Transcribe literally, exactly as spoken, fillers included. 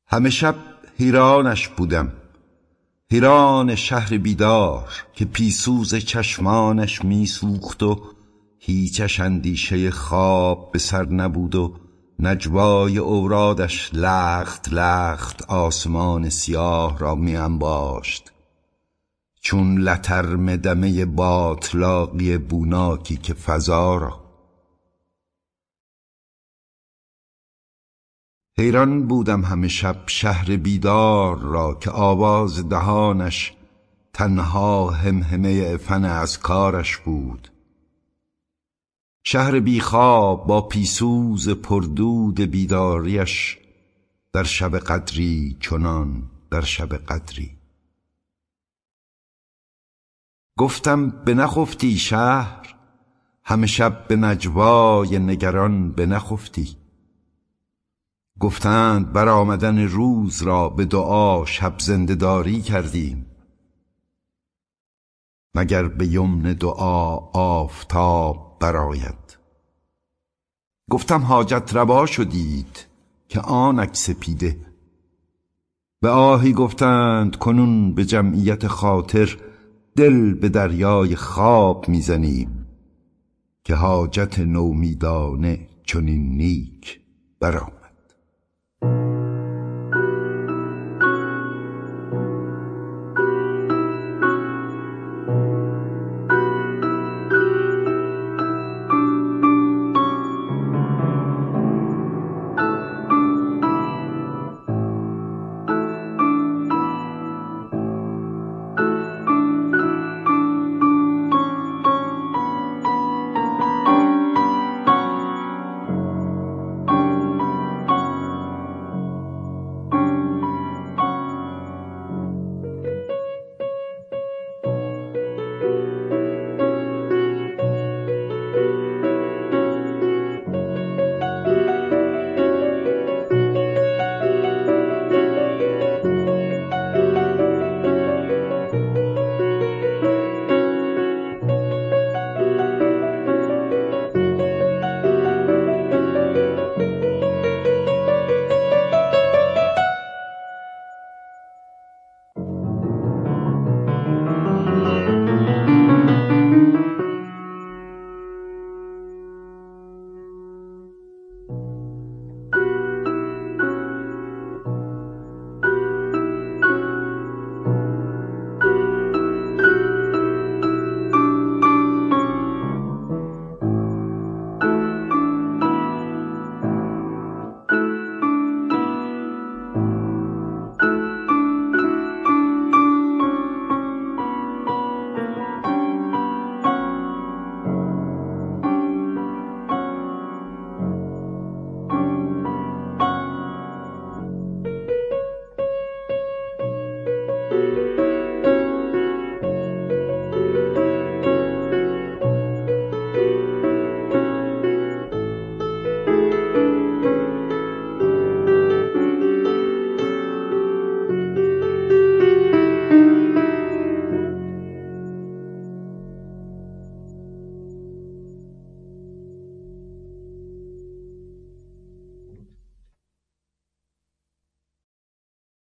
همه شب حیرانش بودم، حیران شهر بیدار که پیسوز چشمانش می سوخت و هیچش اندیشه خواب به سر نبود و نجوای اورادش لخت لخت آسمان سیاه را می انباشت چون لترم دمه باطلاقی بوناکی که فضا را. حیران بودم همه شب شهر بیدار را که آواز دهانش تنها همهمه فن اذکارش بود. شهر بیخواب با پیسوز پردود بیداریش در شب قدری چنان در شب قدری. گفتم بنخفتی شهر، همه شب به نجوای نگران بنخفتی. گفتند بر آمدن روز را به دعا شب زنده‌داری کردیم. مگر به یمن دعا آفتاب برآید؟ گفتم حاجت روا شدید که آنک سپیده. به آهی گفتند کنون به جمعیت خاطر دل به دریای خواب میزنیم که حاجت نومیدانه چنین نیک برآمد.